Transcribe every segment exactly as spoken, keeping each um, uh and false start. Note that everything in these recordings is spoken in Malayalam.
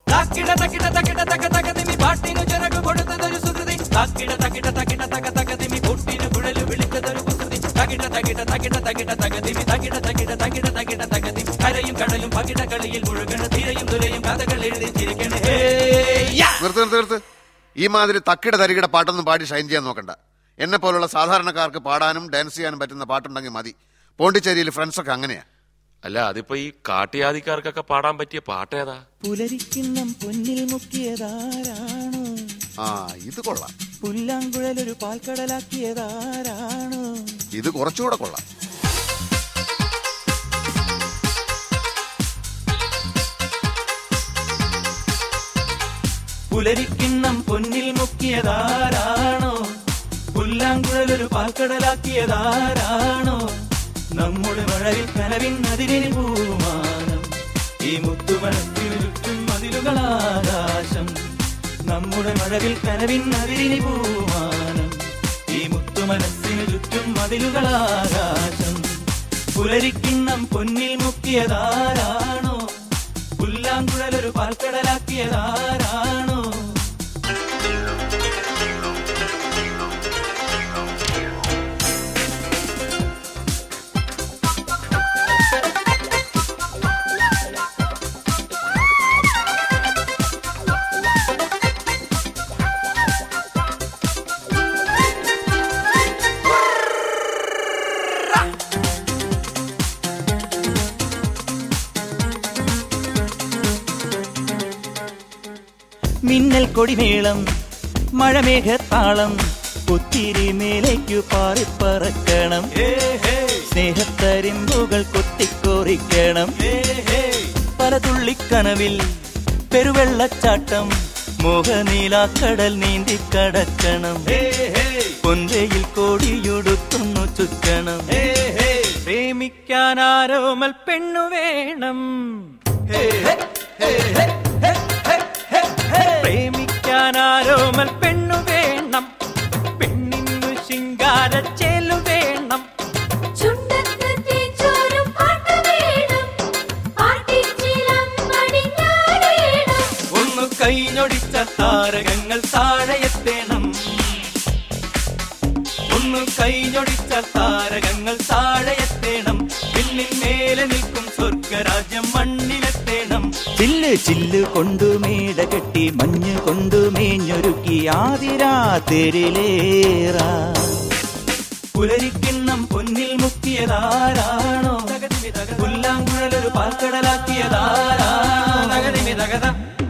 തക്കിട തക്കിട തക്കിട തക തകതിമി പാട്ടിനു ചിറകു കൊടുത്തതൊരു സുകൃതി തക്കിട തക്കിട തക്കിട തക തകതിമി പൊട്ടിനു കുഴലു വിളിച്ചതൊരു കുസൃതി തകിട തകിട തകിട തകിട തകതിമി തകിട തകിട തകിട തകിട തകതിമി കരയും കടലും പകിട കളിയിൽ മുഴുകണ തീരയും തുരയും കഥകൾ എഴുതി ചിരിക്കണ. നിർത്ത് നിർത്ത് നിർത്ത്. ഈ മാതിരി തക്കിട തരികിട പാട്ടൊന്നും പാടി ഷൈൻ ചെയ്യാൻ നോക്കണ്ട. എന്നെ പോലുള്ള സാധാരണക്കാർക്ക് പാടാനും ഡാൻസ് ചെയ്യാനും പറ്റുന്ന പാട്ടുണ്ടെങ്കിൽ മതി. പോണ്ടിച്ചേരിയിൽ ഫ്രണ്ട്സൊക്കെ അങ്ങനെയാ. അല്ല, അതിപ്പോ ഈ കാട്ടിയാദിക്കാർക്കൊക്കെ പാടാൻ പറ്റിയ പാട്ടേതാ? പുലരിക്കിണ്ണം പൊന്നിൽ മുക്കിയതാരാണോ? ആ, ഇത് കൊള്ളാം. പുല്ലാങ്കുഴലൊരു പാൽക്കടലാക്കിയതാരാണോ? ഇത് കുറച്ചുകൂടെ കൊള്ളാം. പുലരിക്കിണ്ണം പൊന്നിൽ മുക്കിയതാരാണോ? പുല്ലാങ്കുഴലൊരു പാൽക്കടലാക്കിയതാരാണോ? നമ്മുടെ മഴവിൽ കനവിൻ അതിരിന് പൂമാനം, ഈ മുത്തുമണത്തിനു ചുറ്റും മതിലുകളാകാശം. നമ്മുടെ മഴവിൽ കനവിൻ അതിരിന് പൂമാനം, ഈ മുത്തുമനസ്സിനു ചുറ്റും മതിലുകളാകാശം. പുലരിക്കിണ്ണം പൊന്നിൽ മുക്കിയതാരാണോ? പുല്ലാങ്കുഴലൊരു പാൽക്കടലാക്കിയതാരാണോ? മിന്നൽ കൊടിമേളം മഴമേഘത്താളം ഒത്തിരി മേലേക്കു പാറിപ്പറക്കണം. സ്നേഹത്തരിമ്പുകൾ കൊത്തിക്കോറിക്കണം. പല തുള്ളിക്കനവിൽ പെരുവെള്ളച്ചാട്ടം മോഹനീലാക്കടൽ നീന്തിക്കടക്കണം. പൊന്തയിൽ കോടിയുടുക്കുന്നു ചുറ്റണം. പ്രേമിക്കാനാരോമൽ പെണ്ണു വേണം. പ്രേമിക്കാനാരോമൽ പെണ്ണു വേണം. പെണ്ണിന്നു ശിങ്കാര ചേലു വേണം. ഒന്നു കൈഞ്ഞൊടിച്ച താരകങ്ങൾ താഴെയെത്തേണം. ഒന്നു കൈഞ്ഞൊടിച്ച താരകങ്ങൾ താഴെയെത്തേണം. പിന്നിൽ മേലെ നിൽക്കും സ്വർഗരാജ്യം മണ്ണിലെത്തേണം. ചില്ല് ചില്ല് കൊണ്ടു മേട കെട്ടി മഞ്ഞ് കൊണ്ടു മേഞ്ഞൊരുക്കി ആദിരാത്രിയിലേറാ. പുലരിക്കിണ്ണം പൊന്നിൽ മുക്കിയതാരാണോ? പുല്ലാങ്കുഴലൊരു പാൽക്കടലാക്കിയതാരാണോ? തകതിമി തകത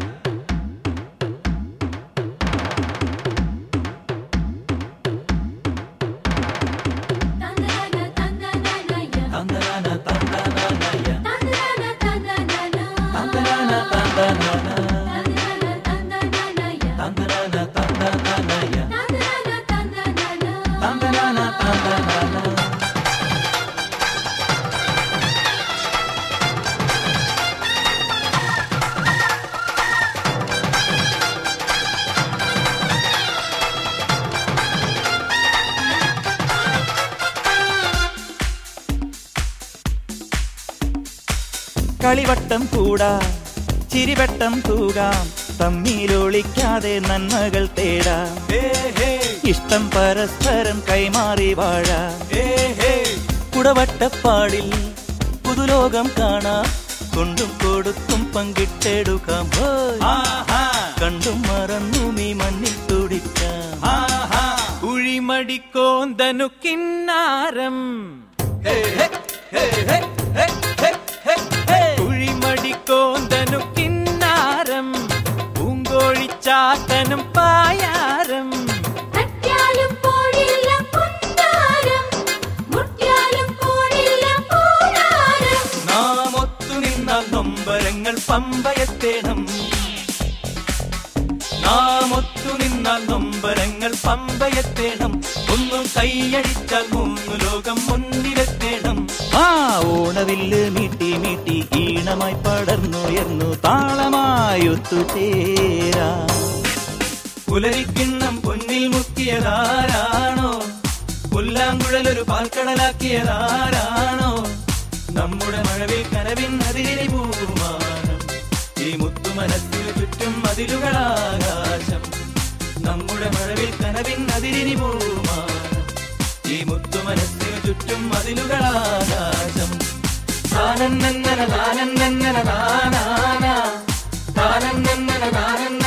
കളിവട്ടം കൂടാ ചിരിവട്ടം തൂകാം. തമ്മിലൊളിക്കാതെ നന്മകൾ തേടാം. ഇഷ്ടം പരസ്പരം കൈമാറി വാഴാം. കുടവട്ടപ്പാടിൽ പുതുലോകം കാണാം. കൊണ്ടും കൊടുത്തും പങ്കിട്ടെടുക്കാം. കണ്ടും മറന്നും ഈ മണ്ണിൽ തുടിക്കാം. കുഴിമടിക്കോന്തനു കിന്നാരം. കുഴിമടിക്കോന്തനു കിന്നാരം. പൂങ്കോഴിച്ചാത്തനും പായാരം. നാം ഒത്തു നിന്നാൽ നൊമ്പരങ്ങൾ പമ്പയെത്തേണം. നാം ഒത്തു നിന്നാൽ നൊമ്പരങ്ങൾ പമ്പയെത്തേണം. ഒന്നു കൈയടിച്ചാൽ മൂന്നു ലോകം മുന്നിലെത്തേണം. ആ ഓണവില്ല് മീട്ടി മീട്ടി ഈണമായി പടർന്നുയർന്നു താളമായി ഒത്തുചേരാ. പുലരിക്കിണ്ണം പൊന്നിൽ മുക്കിയതാരാണോ? പുല്ലാങ്കുഴലൊരു പാൽക്കടലാക്കിയതാരാണോ? നമ്മുടെ മഴവിൽ കനവിൻ അതിരിനി പൂമാനം, ഈ മുത്തുമനസ്സിൽ ചുറ്റും മതിലുകളാകാശം നമ്മുടെ മഴവിൽ കനവിൻ അതിരിനി പൂമാനം ഈ മുത്തു മനസ്സിനു ചുറ്റും മതിലുകളാകാശം താനന്നന താനന്നന താനാന താനന്നന താനന്ന